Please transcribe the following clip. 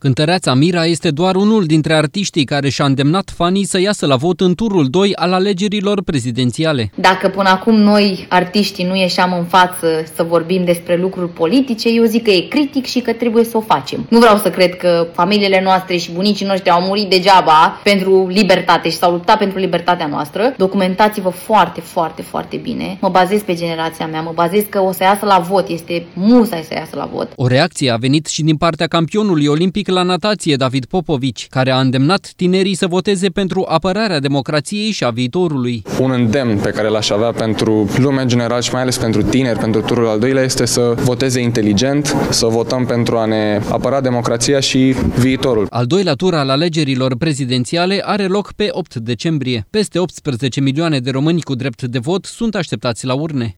Cântăreața Mira este doar unul dintre artiștii care și-a îndemnat fanii să iasă la vot în turul 2 al alegerilor prezidențiale. Dacă până acum noi, artiștii, nu ieșeam în față să vorbim despre lucruri politice, eu zic că e critic și că trebuie să o facem. Nu vreau să cred că familiile noastre și bunicii noștri au murit degeaba pentru libertate și s-au luptat pentru libertatea noastră. Documentați-vă foarte, foarte, foarte bine. Mă bazez pe generația mea, mă bazez că o să iasă la vot, este musai să iasă la vot. O reacție a venit și din partea campionului olimpic la natație, David Popovici, care a îndemnat tinerii să voteze pentru apărarea democrației și a viitorului. Un îndemn pe care l-aș avea pentru lumea în general și mai ales pentru tineri, pentru turul al doilea, este să voteze inteligent, să votăm pentru a ne apăra democrația și viitorul. Al doilea tur al alegerilor prezidențiale are loc pe 8 decembrie. Peste 18 milioane de români cu drept de vot sunt așteptați la urne.